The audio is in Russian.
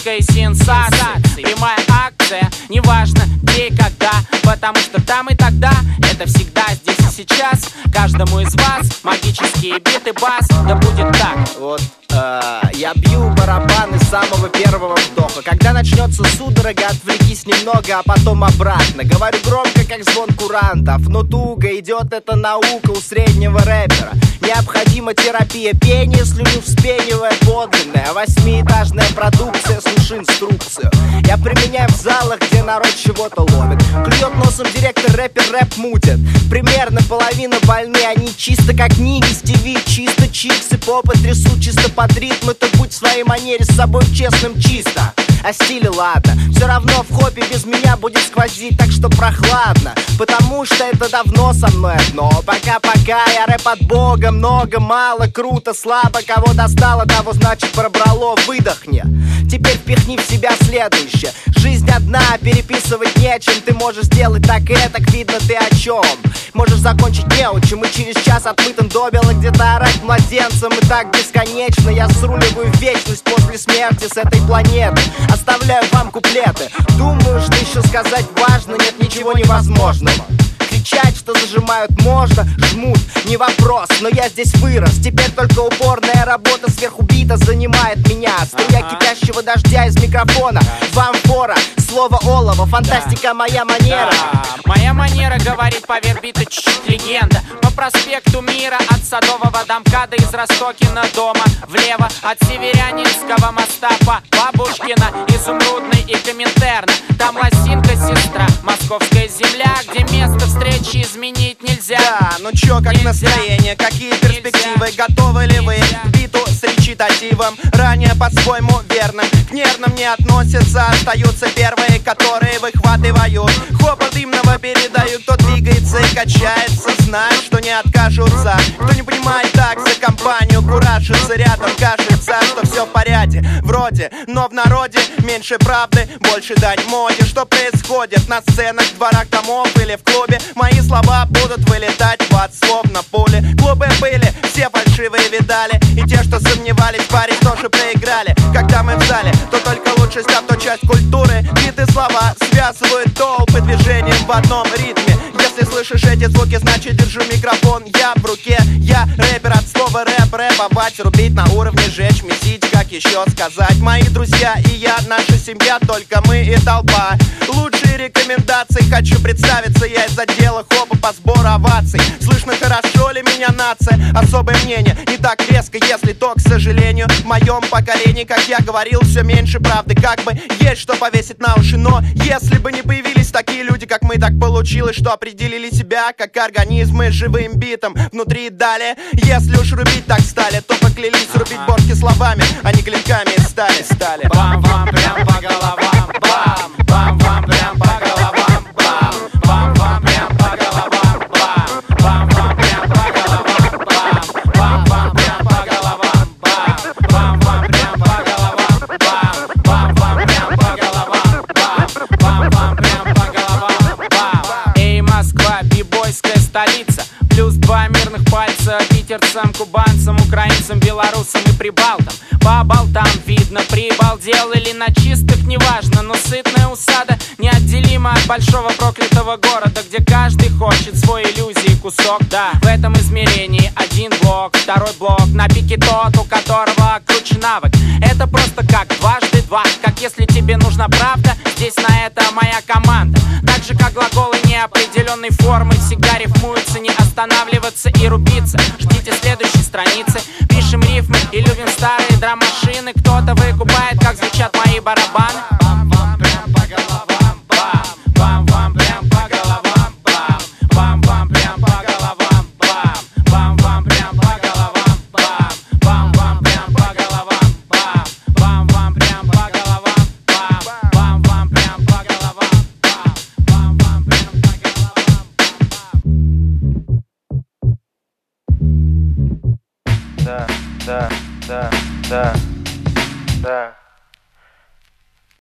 московской сенсации. Прямая акция, неважно где и когда, потому что там и тогда, это всегда здесь и сейчас. Каждому из вас магические биты, бас, да будет так. Вот я бью барабаны с самого первого вдоха. Когда начнется судорога, отвлекись немного, а потом обратно. Говорю громко, как звон курантов, но туго идет эта наука у среднего рэпера. Необходима терапия пения, слюню вспенивая подлинная 8-этажная продукция, слушай инструкцию. Я применяю в залах, где народ чего-то ловит. Клюет носом директор, рэпер рэп мутит. Примерно половина больны, они чисто как книги Стиви, чисто чиксы, попы трясут чисто под ритм. Это будь в своей манере с собой честным чисто. О стиле ладно, все равно в хопе без меня будет сквозить, так что прохладно, потому что это давно со мной одно. Пока-пока, я рэп от бога, много, мало, круто, слабо. Кого достало, того значит пробрало, выдохни. Теперь впихни в себя следующее. Жизнь одна, переписывать нечем. Ты можешь сделать так и так, видно ты о чем. Можешь закончить неучим и через час отмытым добело где-то орать младенцем. И так бесконечно я сруливаю вечность после смерти с этой планеты. Оставляю вам куплеты. Думаю, что еще сказать важно, нет ничего невозможного. Кричать, что зажимают можно, жмут, не вопрос, но я здесь вырос. Теперь только упорная работа сверху бита занимает меня. Струя кипящего дождя из микрофона, вам фора, слово олово, фантастика моя манера. Моя манера говорит поверь бита чуть-чуть легенда. По проспекту Мира от Садового до МКАДа, из Ростокина дома влево, от Северянинского моста по Бабушкина, Изумрудный и Коминтерна. Там лосинка сестра, московская земля, где место встречи изменить нельзя. Да, ну чё, как нельзя. Настроение, какие перспективы, нельзя. Готовы ли вы к биту с речитативом? Ранее по-своему верным, к нервным не относятся. Остаются первые, которые выхватывают. Хопот дымного передают, кто двигается и качается, знает, что не откажутся. Кто не понимает, так за компанию куражится рядом, кажется, что все в порядке. Вроде, но в народе меньше правды, больше дать моде. Что происходит на сценах, дворах домов или в клубе? Мои слова будут вылетать в ад, словно пули. Клубы были, все фальшивые видали, и те, что сомневались в паре, тоже проиграли. Когда мы в зале, то только лучшесть авточасть культуры. Биты слова связывают толпы движением в одном ритме. Если слышишь эти звуки, значит держу микрофон я в руке. Я рэпер от слова рэп, рэповать, рубить на уровне, жечь, месить, как еще сказать. Мои друзья и я, наша семья, только мы и толпа. Лучшие рекомендации, хочу представиться, я из отдела хопа по сбору оваций. Слышно, хорошо ли меня нация? Особое мнение, не так резко, если то, к сожалению. В моем поколении, как я говорил, все меньше правды. Как бы есть что повесить на уши, но если бы не появились такие люди, как мы, так получилось, что определили себя как организмы живым битом внутри и далее. Если уж рубить так стали, то поклялись рубить бошки словами, а не клинками из стали. Бам-бам прям по головам, бам, бам-бам прям по головам, бам, бам-бам прям по головам, бам, бам-бам прям по головам, бам, бам-бам прям по головам, бам, бам-бам прям по головам, бам, бам-бам прям по головам, бам, бам-бам прям по головам, бам. Эй, Москва, бибойская столица, плюс 2 мирных пальца питерцам, кубанцам, украинцам, белорусам и прибалтам. По болтам видно, прибалдел или на чистых, неважно, но сытная усада неотделима от большого проклятого города, где каждый хочет свой иллюзии кусок. Да, в этом измерении один блок, второй блок, на пике тот, у которого круче навык. Это просто как дважды два, как если тебе нужна правда, здесь на это моя команда. Так же как глаголы неопределенной формы всегда рифмуются, не останавливаться и рубиться. Ждите следующей страницы, пишем рифмы и любим старые драм-машины. Кто-то выкупает, как звучат мои барабаны. Бам-бам прям по головам, бам, бам-бам прям по головам, бам, бам-бам прям по головам, бам, бам-бам прям по головам, бам, бам-бам прям по головам, бам, бам-бам прям по головам, бам, бам-бам прям по головам, бам, бам-бам прям по головам. Да.